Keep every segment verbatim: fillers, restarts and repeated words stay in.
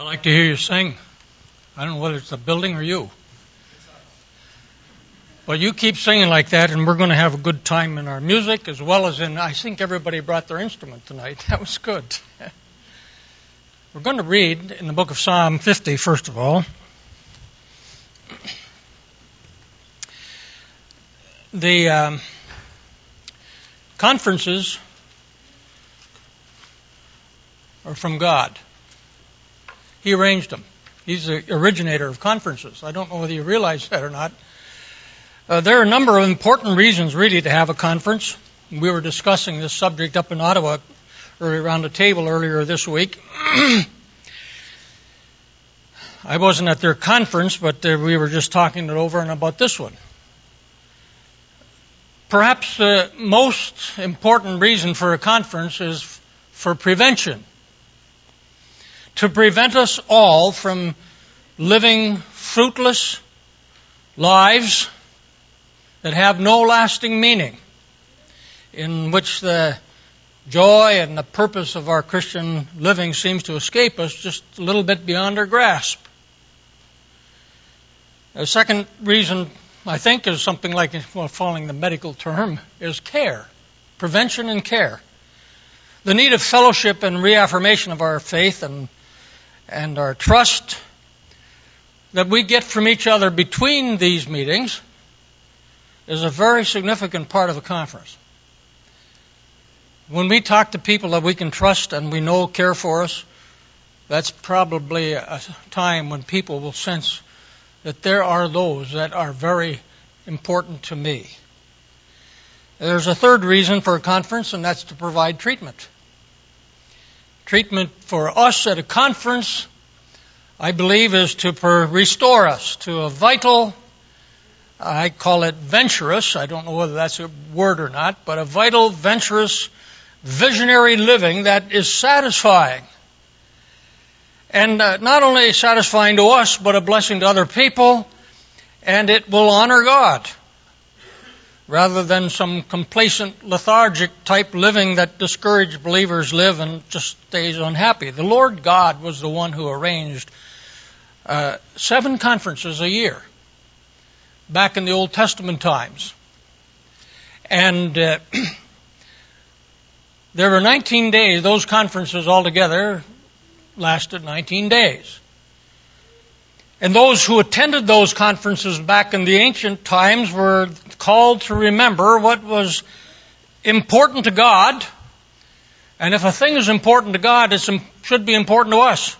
I like to hear you sing. I don't know whether it's the building or you. But you keep singing like that, and we're going to have a good time in our music as well as in, I think everybody brought their instrument tonight. That was good. We're going to read in the book of Psalm fifty, first of all. The um, conferences are from God. He arranged them. He's the originator of conferences. I don't know whether you realize that or not. Uh, there are a number of important reasons, really, to have a conference. We were discussing this subject up in Ottawa or around a table earlier this week. I wasn't at their conference, but uh, we were just talking it over and about this one. Perhaps the most important reason for a conference is for prevention. To prevent us all from living fruitless lives that have no lasting meaning, in which the joy and the purpose of our Christian living seems to escape us just a little bit beyond our grasp. The second reason, I think, is something like, well, following the medical term, is care, prevention and care. The need of fellowship and reaffirmation of our faith and and our trust that we get from each other between these meetings is a very significant part of a conference. When we talk to people that we can trust and we know care for us, that's probably a time when people will sense that there are those that are very important to me. There's a third reason for a conference, and that's to provide treatment. Treatment for us at a conference, I believe, is to per- restore us to a vital, I call it venturous, I don't know whether that's a word or not, but a vital, venturous, visionary living that is satisfying. And uh, not only satisfying to us, but a blessing to other people, and it will honor God, rather than some complacent, lethargic type living that discouraged believers live and just stays unhappy. The Lord God was the one who arranged uh, seven conferences a year back in the Old Testament times. And uh, there were nineteen days. Those conferences altogether lasted nineteen days. And those who attended those conferences back in the ancient times were called to remember what was important to God. And if a thing is important to God, it should be important to us.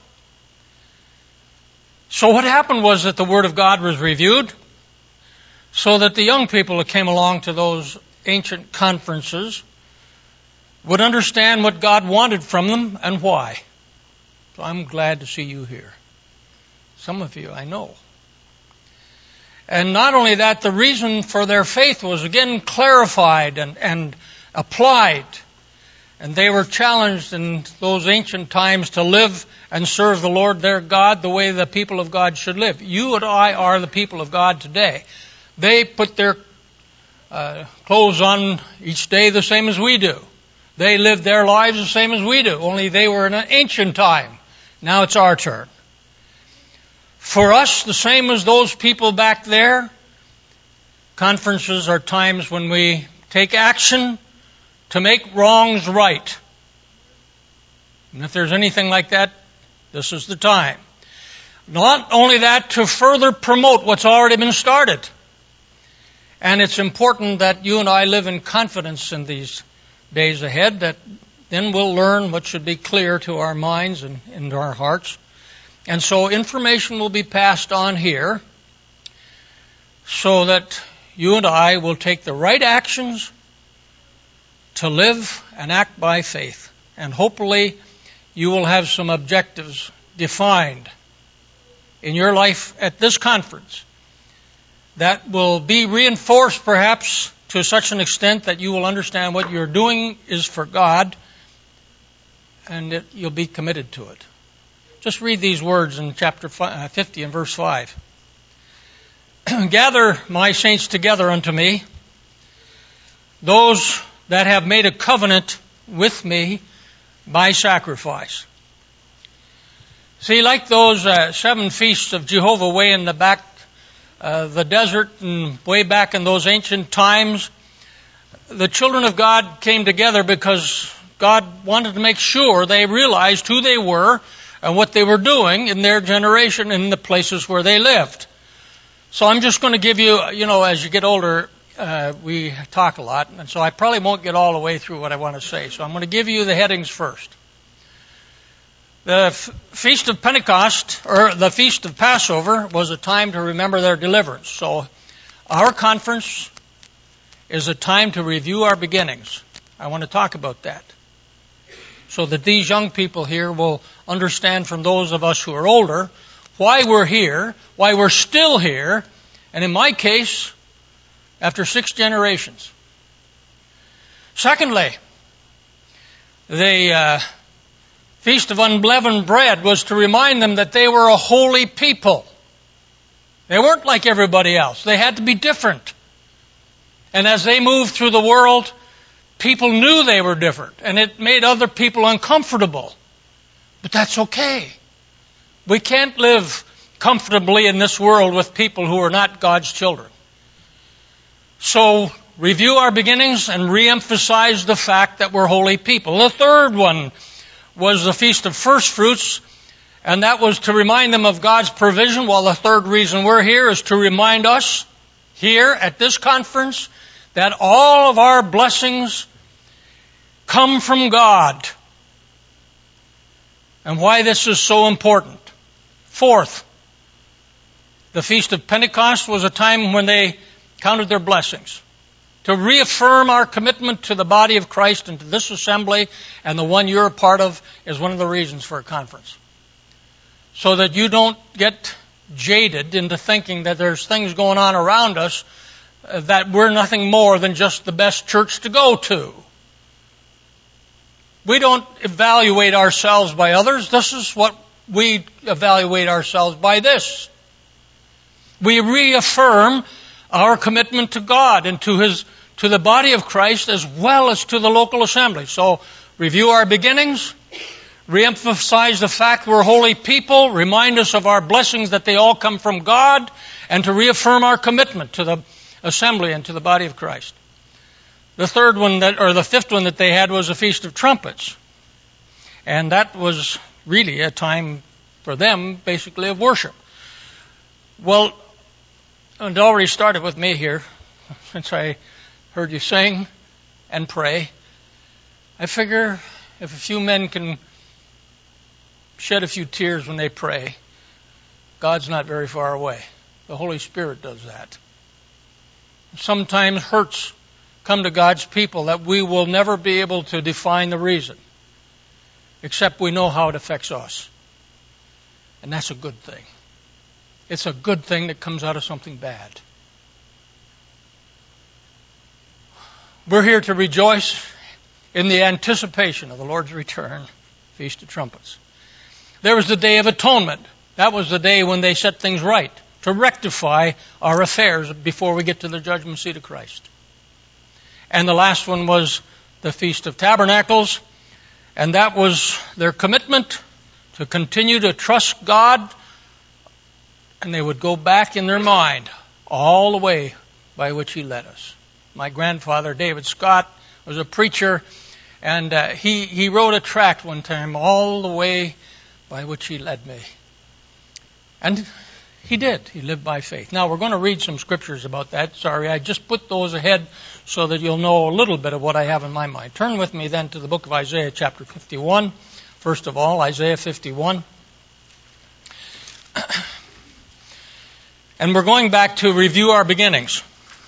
So what happened was that the Word of God was reviewed so that the young people that came along to those ancient conferences would understand what God wanted from them and why. So I'm glad to see you here. Some of you I know. And not only that, the reason for their faith was again clarified and, and applied. And they were challenged in those ancient times to live and serve the Lord their God the way the people of God should live. You and I are the people of God today. They put their uh, clothes on each day the same as we do. They lived their lives the same as we do, only they were in an ancient time. Now it's our turn. For us, the same as those people back there, conferences are times when we take action to make wrongs right. And if there's anything like that, this is the time. Not only that, to further promote what's already been started. And it's important that you and I live in confidence in these days ahead, that then we'll learn what should be clear to our minds and into our hearts. And so information will be passed on here so that you and I will take the right actions to live and act by faith. And hopefully you will have some objectives defined in your life at this conference that will be reinforced perhaps to such an extent that you will understand what you're doing is for God and that you'll be committed to it. Just read these words in chapter fifty and verse five. Gather my saints together unto me, those that have made a covenant with me by sacrifice. See, like those uh, seven feasts of Jehovah way in the back, uh, the desert, and way back in those ancient times, the children of God came together because God wanted to make sure they realized who they were and what they were doing in their generation in the places where they lived. So I'm just going to give you, you know, as you get older, uh, we talk a lot, and so I probably won't get all the way through what I want to say. So I'm going to give you the headings first. The F- Feast of Pentecost, or the Feast of Passover, was a time to remember their deliverance. So our conference is a time to review our beginnings. I want to talk about that, so that these young people here will understand from those of us who are older why we're here, why we're still here, and in my case, after six generations. Secondly, the uh, Feast of Unleavened Bread was to remind them that they were a holy people. They weren't like everybody else. They had to be different. And as they moved through the world, people knew they were different, and it made other people uncomfortable. But that's okay. We can't live comfortably in this world with people who are not God's children. So, review our beginnings and re-emphasize the fact that we're holy people. The third one was the Feast of First Fruits, and that was to remind them of God's provision, while the third reason we're here is to remind us here at this conference that all of our blessings come from God, and why this is so important. Fourth, the Feast of Pentecost was a time when they counted their blessings. To reaffirm our commitment to the body of Christ and to this assembly, and the one you're a part of, is one of the reasons for a conference. So that you don't get jaded into thinking that there's things going on around us that we're nothing more than just the best church to go to. We don't evaluate ourselves by others. This is what we evaluate ourselves by this. We reaffirm our commitment to God and to His, to the body of Christ, as well as to the local assembly. So, review our beginnings, reemphasize the fact we're holy people, remind us of our blessings that they all come from God, and to reaffirm our commitment to the assembly and to the body of Christ. The third one, that, or the fifth one that they had, was a Feast of Trumpets. And that was really a time for them, basically, of worship. Well, it already started with me here, since I heard you sing and pray. I figure if a few men can shed a few tears when they pray, God's not very far away. The Holy Spirit does that. Sometimes hurts come to God's people that we will never be able to define the reason, except we know how it affects us. And that's a good thing. It's a good thing that comes out of something bad. We're here to rejoice in the anticipation of the Lord's return, Feast of Trumpets. There was the Day of Atonement. That was the day when they set things right, to rectify our affairs before we get to the judgment seat of Christ. And the last one was the Feast of Tabernacles, and that was their commitment to continue to trust God, and they would go back in their mind all the way by which He led us. My grandfather, David Scott, was a preacher, and uh, he, he wrote a tract one time, All the Way by Which He Led Me. And he did. He lived by faith. Now, we're going to read some scriptures about that. Sorry, I just put those ahead so that you'll know a little bit of what I have in my mind. Turn with me then to the book of Isaiah, chapter fifty-one. First of all, Isaiah fifty-one. And we're going back to review our beginnings.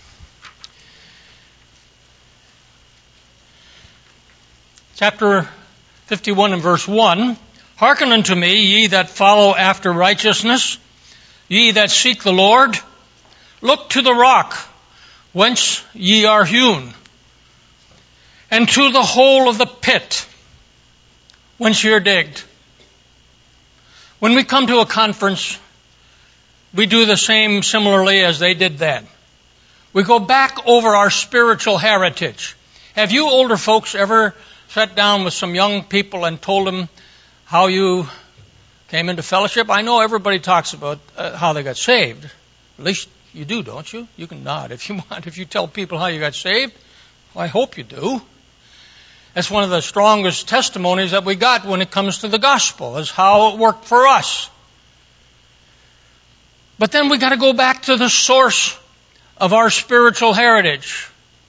Chapter fifty-one and verse one. Hearken unto me, ye that follow after righteousness, ye that seek the Lord. Look to the rock whence ye are hewn, and to the hole of the pit whence ye are digged. When we come to a conference, we do the same similarly as they did then. We go back over our spiritual heritage. Have you older folks ever sat down with some young people and told them how you came into fellowship. I know everybody talks about uh, how they got saved. At least you do, don't you? You can nod if you want. If you tell people how you got saved, well, I hope you do. That's one of the strongest testimonies that we got when it comes to the gospel, is how it worked for us. But then we got to go back to the source of our spiritual heritage.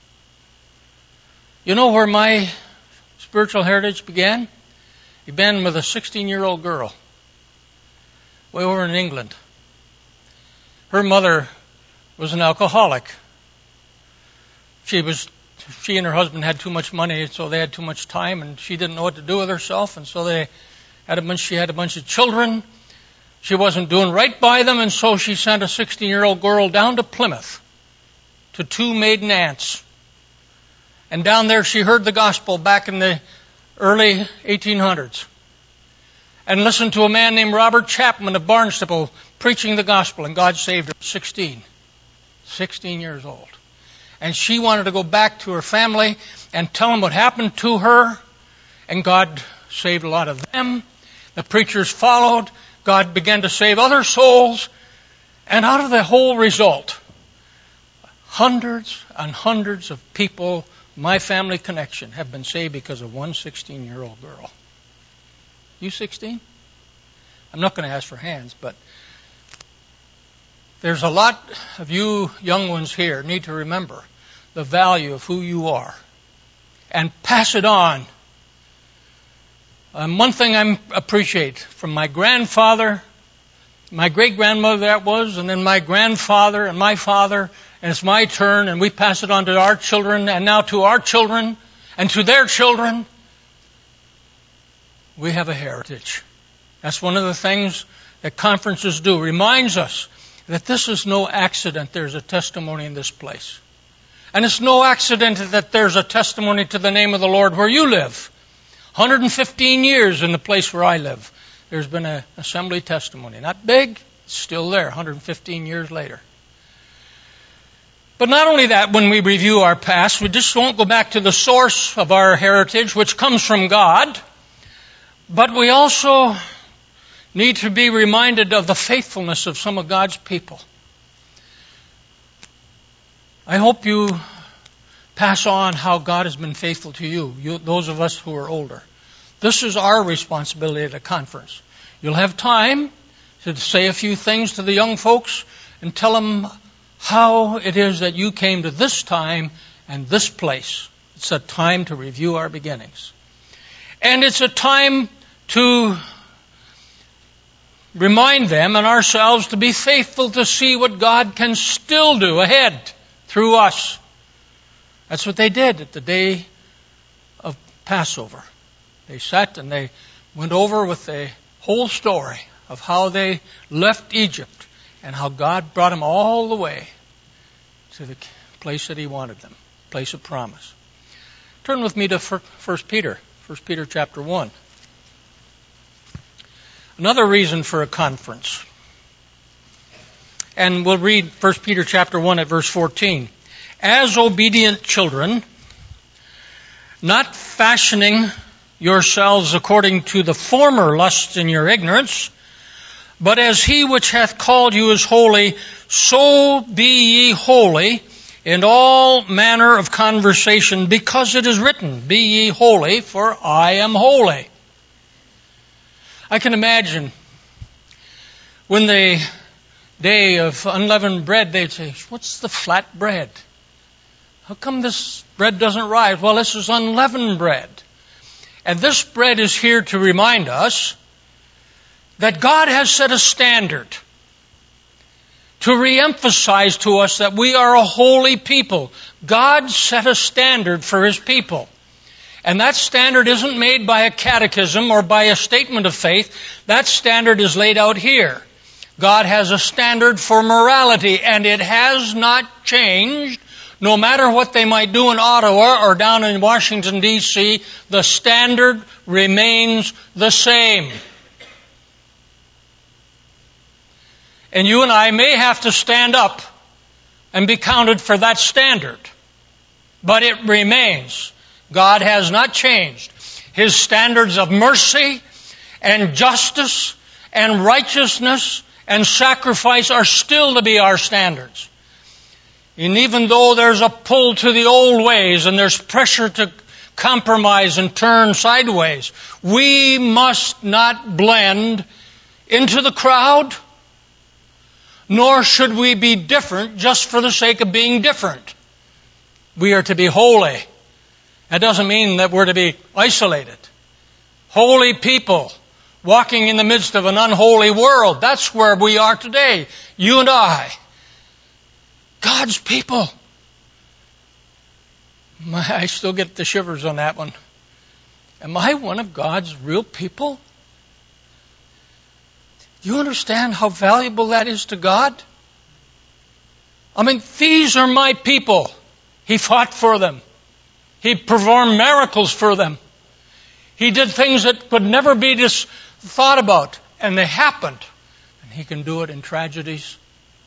You know where my spiritual heritage began? It began with a sixteen-year-old girl way over in England. Her mother was an alcoholic. She was, she and her husband had too much money, so they had too much time, and she didn't know what to do with herself, and so they had a bunch, she had a bunch of children. She wasn't doing right by them, and so she sent a sixteen-year-old girl down to Plymouth to two maiden aunts. And down there she heard the gospel back in the early eighteen hundreds. And listened to a man named Robert Chapman of Barnstaple preaching the gospel, and God saved her at sixteen. sixteen years old. And she wanted to go back to her family and tell them what happened to her, and God saved a lot of them. The preachers followed. God began to save other souls. And out of the whole result, hundreds and hundreds of people, my family connection, have been saved because of one sixteen-year-old girl. You sixteen? I'm not going to ask for hands, but there's a lot of you young ones here need to remember the value of who you are and pass it on. Um, one thing I appreciate from my grandfather, my great-grandmother that was, and then my grandfather and my father, and it's my turn, and we pass it on to our children, and now to our children, and to their children. We have a heritage. That's one of the things that conferences do. Reminds us that this is no accident there's a testimony in this place. And it's no accident that there's a testimony to the name of the Lord where you live. one hundred fifteen years in the place where I live, there's been an assembly testimony. Not big, it's still there, one hundred fifteen years later. But not only that, when we review our past, we just won't go back to the source of our heritage, which comes from God, but we also need to be reminded of the faithfulness of some of God's people. I hope you pass on how God has been faithful to you, you, those of us who are older. This is our responsibility at a conference. You'll have time to say a few things to the young folks and tell them how it is that you came to this time and this place. It's a time to review our beginnings. And it's a time to remind them and ourselves to be faithful to see what God can still do ahead through us. That's what they did at the day of Passover. They sat and they went over with the whole story of how they left Egypt and how God brought them all the way to the place that He wanted them, place of promise. Turn with me to First Peter, First Peter chapter one. Another reason for a conference. And we'll read First Peter chapter one at verse fourteen. As obedient children, not fashioning yourselves according to the former lusts in your ignorance, but as He which hath called you is holy, so be ye holy in all manner of conversation, because it is written, Be ye holy, for I am holy. I can imagine when the day of unleavened bread, they'd say, what's the flat bread? How come this bread doesn't rise? Well, this is unleavened bread. And this bread is here to remind us that God has set a standard to reemphasize to us that we are a holy people. God set a standard for His people. And that standard isn't made by a catechism or by a statement of faith. That standard is laid out here. God has a standard for morality, and it has not changed. No matter what they might do in Ottawa or down in Washington, D C, the standard remains the same. And you and I may have to stand up and be counted for that standard. But it remains. God has not changed. His standards of mercy and justice and righteousness and sacrifice are still to be our standards. And even though there's a pull to the old ways and there's pressure to compromise and turn sideways, we must not blend into the crowd, nor should we be different just for the sake of being different. We are to be holy. That doesn't mean that we're to be isolated. Holy people walking in the midst of an unholy world. That's where we are today, you and I. God's people. My, I still get the shivers on that one. Am I one of God's real people? Do you understand how valuable that is to God? I mean, these are my people. He fought for them. He performed miracles for them. He did things that could never be just thought about, and they happened. And He can do it in tragedies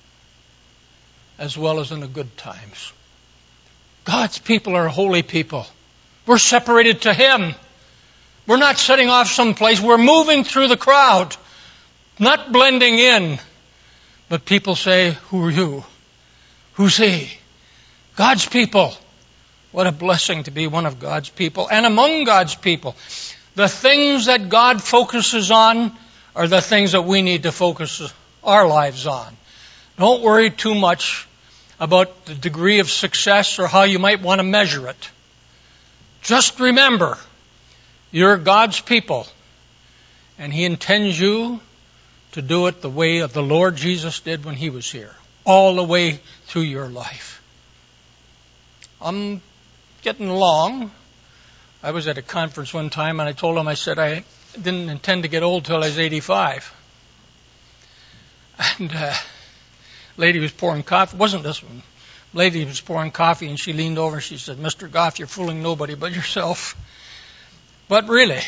as well as in the good times. God's people are holy people. We're separated to Him. We're not setting off someplace. We're moving through the crowd, not blending in. But people say, who are you? Who's He? God's people. What a blessing to be one of God's people and among God's people. The things that God focuses on are the things that we need to focus our lives on. Don't worry too much about the degree of success or how you might want to measure it. Just remember, you're God's people, and He intends you to do it the way of the Lord Jesus did when He was here, all the way through your life. I'm getting along. I was at a conference one time, and I told them, I said, I didn't intend to get old till I was eighty-five. And uh, lady was pouring coffee. It wasn't this one. Lady was pouring coffee, and she leaned over and she said, Mister Goff, you're fooling nobody but yourself. But really,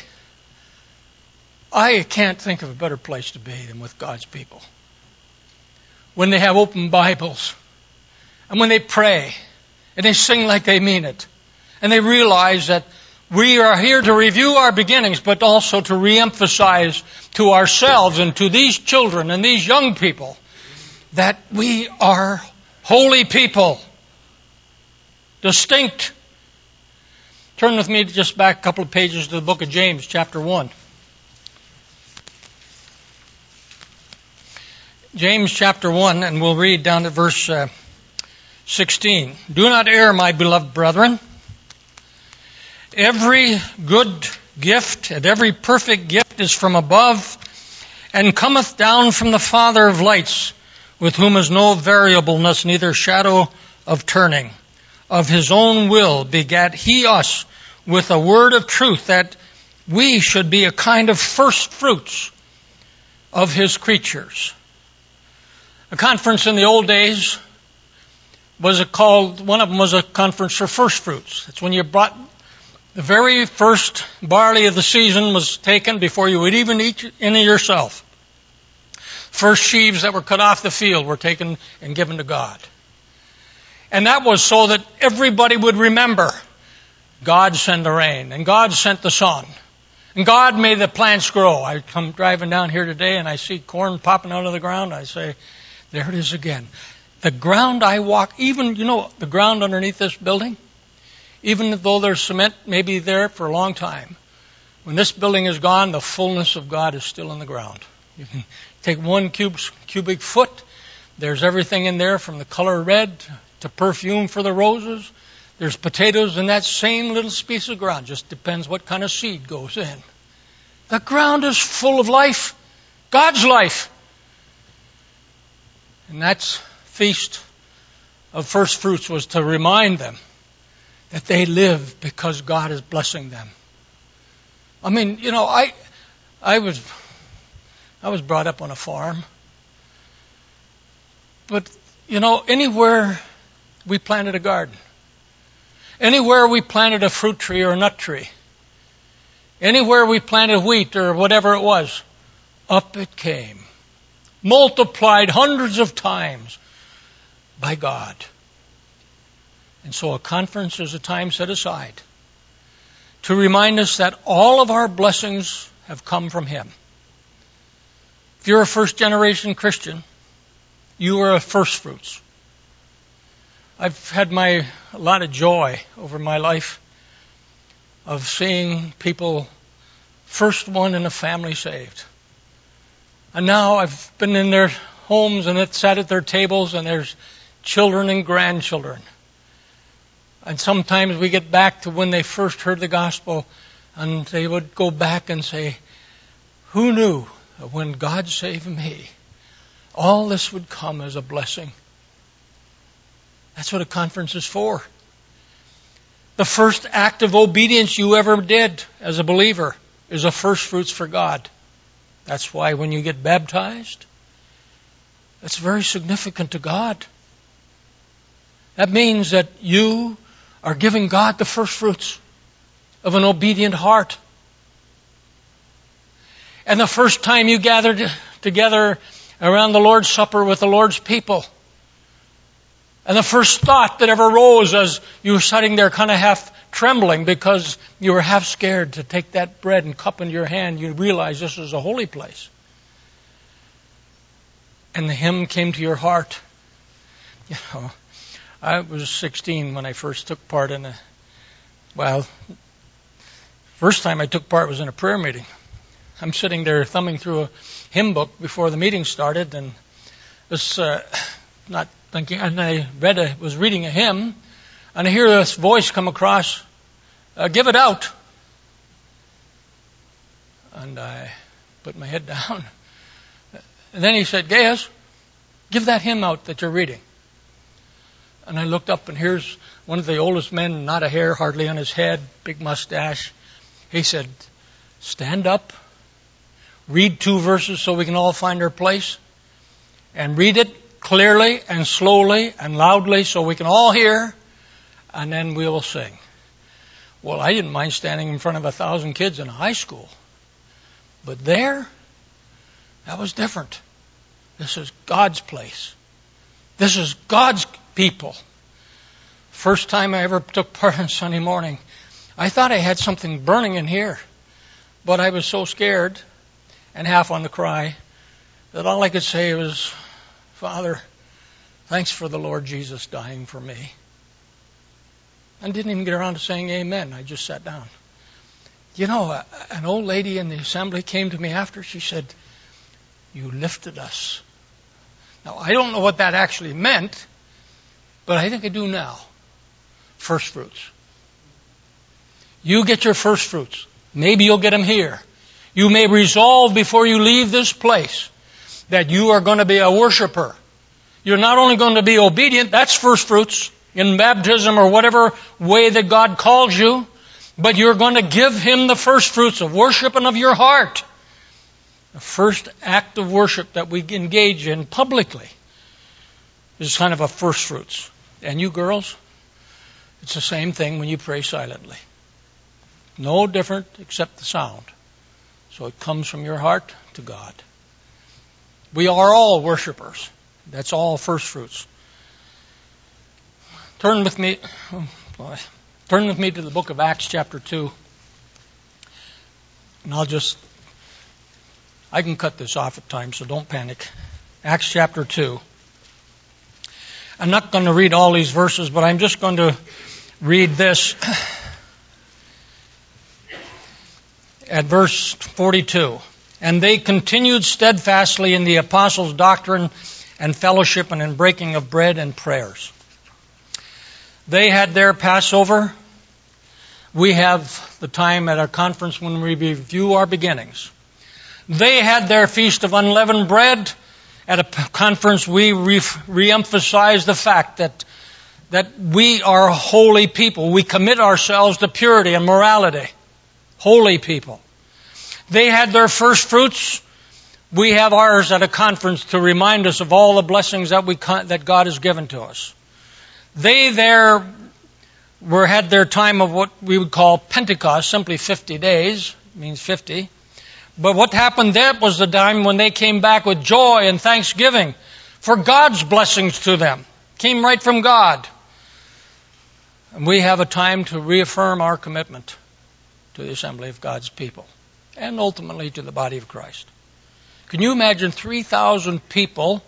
I can't think of a better place to be than with God's people. When they have open Bibles, and when they pray, and they sing like they mean it, and they realize that we are here to review our beginnings, but also to reemphasize to ourselves and to these children and these young people that we are holy people, distinct. Turn with me just back a couple of pages to the book of James, chapter one. James chapter one, and we'll read down to verse uh, sixteen. Do not err, my beloved brethren. Every good gift and every perfect gift is from above, and cometh down from the Father of lights, with whom is no variableness, neither shadow of turning. Of His own will begat He us with a word of truth, that we should be a kind of first fruits of His creatures. A conference in the old days was called, one of them was a conference for first fruits. It's when you brought the very first barley of the season was taken before you would even eat any yourself. First sheaves that were cut off the field were taken and given to God. And that was so that everybody would remember God sent the rain, and God sent the sun, and God made the plants grow. I come driving down here today and I see corn popping out of the ground. I say, there it is again. The ground I walk, even, you know, the ground underneath this building, even though there's cement maybe there for a long time, when this building is gone, the fullness of God is still in the ground. You can take one cube, cubic foot, there's everything in there from the color red to perfume for the roses. There's potatoes in that same little piece of ground. Just depends what kind of seed goes in. The ground is full of life. God's life. And that feast of first fruits was to remind them that they live because God is blessing them. I mean, you know, I I was I was brought up on a farm. But, you know, anywhere we planted a garden, anywhere we planted a fruit tree or a nut tree, anywhere we planted wheat or whatever it was, up it came. Multiplied hundreds of times by God. And so a conference is a time set aside to remind us that all of our blessings have come from Him. If you're a first generation Christian, you are a first fruits. I've had my a lot of joy over my life of seeing people, first one in a family saved. And now I've been in their homes and it sat at their tables and there's children and grandchildren. And sometimes we get back to when they first heard the gospel and they would go back and say, who knew that when God saved me, all this would come as a blessing? That's what a conference is for. The first act of obedience you ever did as a believer is a first fruits for God. That's why when you get baptized, it's very significant to God. That means that you are giving God the first fruits of an obedient heart. And the first time you gathered together around the Lord's Supper with the Lord's people, and the first thought that ever rose as you were sitting there kind of half trembling because you were half scared to take that bread and cup into your hand, you realized this was a holy place. And the hymn came to your heart. You know, I was sixteen when I first took part in a, well, first time I took part was in a prayer meeting. I'm sitting there thumbing through a hymn book before the meeting started, and was uh, not thinking, and I read a, was reading a hymn, and I hear this voice come across, uh, give it out. And I put my head down. And then he said, Gaius, give that hymn out that you're reading. And I looked up, and here's one of the oldest men, not a hair hardly on his head, big mustache. He said, stand up, read two verses so we can all find our place, and read it clearly and slowly and loudly so we can all hear, and then we will sing. Well, I didn't mind standing in front of a thousand kids in a high school. But there, that was different. This is God's place. This is God's people. First time I ever took part on Sunday morning, I thought I had something burning in here. But I was so scared and half on the cry that all I could say was, Father, thanks for the Lord Jesus dying for me. I didn't even get around to saying amen. I just sat down. You know, an old lady in the assembly came to me after. She said, you lifted us. Now, I don't know what that actually meant, but I think I do now. First fruits. You get your first fruits. Maybe you'll get them here. You may resolve before you leave this place that you are going to be a worshiper. You're not only going to be obedient, that's first fruits in baptism or whatever way that God calls you, but you're going to give Him the first fruits of worship and of your heart. The first act of worship that we engage in publicly is kind of a first fruits. And you girls, it's the same thing when you pray silently. No different except the sound. So it comes from your heart to God. We are all worshipers. That's all first fruits. Turn with me, oh boy, turn with me to the book of Acts chapter two. And I'll just, I can cut this off at times, so don't panic. Acts chapter two. I'm not going to read all these verses, but I'm just going to read this at verse forty-two. And they continued steadfastly in the apostles' doctrine and fellowship and in breaking of bread and prayers. They had their Passover. We have the time at our conference when we review our beginnings. They had their Feast of Unleavened Bread. At a conference, we re- re-emphasize the fact that, that we are a holy people. We commit ourselves to purity and morality. Holy people. They had their first fruits. We have ours at a conference to remind us of all the blessings that we that God has given to us. They there were had their time of what we would call Pentecost, simply fifty days, means fifty. But what happened there was the time when they came back with joy and thanksgiving for God's blessings to them. Came right from God. And we have a time to reaffirm our commitment to the assembly of God's people and ultimately to the body of Christ. Can you imagine three thousand people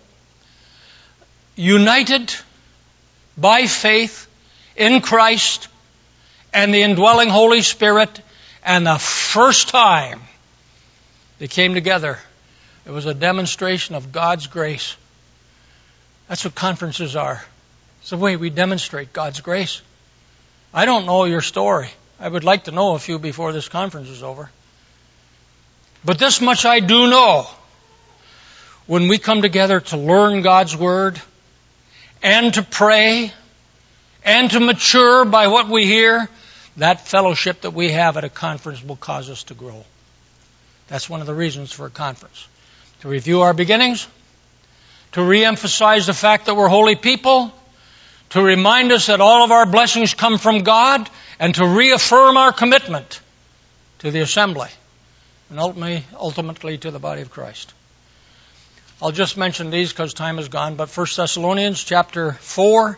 united by faith in Christ and the indwelling Holy Spirit, and the first time they came together, it was a demonstration of God's grace. That's what conferences are. It's the way we demonstrate God's grace. I don't know your story. I would like to know a few before this conference is over. But this much I do know. When we come together to learn God's Word and to pray and to mature by what we hear, that fellowship that we have at a conference will cause us to grow. That's one of the reasons for a conference. To review our beginnings, to reemphasize the fact that we're holy people, to remind us that all of our blessings come from God, and to reaffirm our commitment to the assembly, and ultimately, ultimately to the body of Christ. I'll just mention these because time is gone, but First Thessalonians chapter four,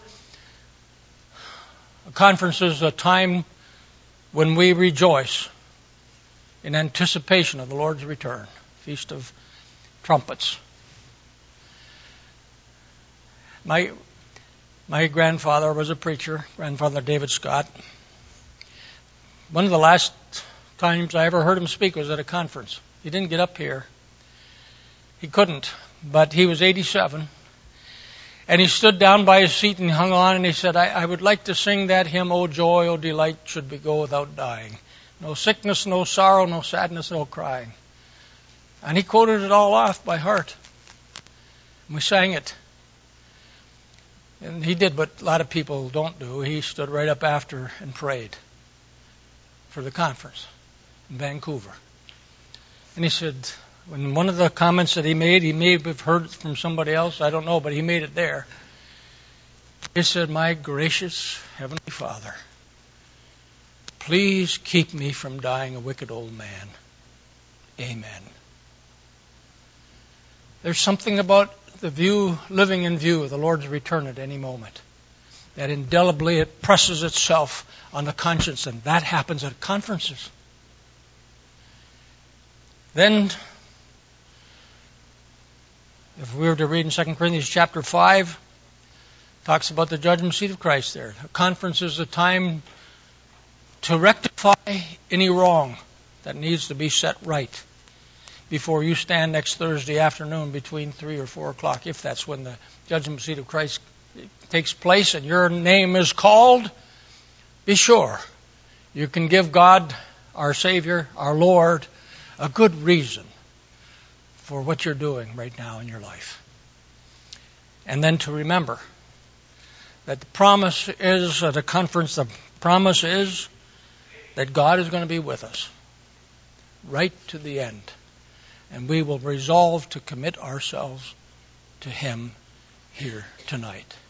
a conference is a time when we rejoice in anticipation of the Lord's return, Feast of Trumpets. My my grandfather was a preacher, Grandfather David Scott. One of the last times I ever heard him speak was at a conference. He didn't get up here. He couldn't, but he was eighty-seven. And he stood down by his seat and hung on, and he said, I, I would like to sing that hymn, O joy, O delight, should we go without dying. No sickness, no sorrow, no sadness, no crying. And he quoted it all off by heart. And we sang it. And he did what a lot of people don't do. He stood right up after and prayed for the conference in Vancouver. And he said, when one of the comments that he made, he may have heard it from somebody else, I don't know, but he made it there. He said, my gracious Heavenly Father, please keep me from dying a wicked old man. Amen. There's something about the view, living in view of the Lord's return at any moment, that indelibly it presses itself on the conscience, and that happens at conferences. Then, if we were to read in Second Corinthians chapter five, talks about the judgment seat of Christ there. A conference is a time to rectify any wrong that needs to be set right before you stand next Thursday afternoon between three or four o'clock, if that's when the judgment seat of Christ takes place and your name is called. Be sure you can give God, our Savior, our Lord, a good reason for what you're doing right now in your life. And then to remember that the promise is at a conference, the promise is that God is going to be with us right to the end. And we will resolve to commit ourselves to Him here tonight.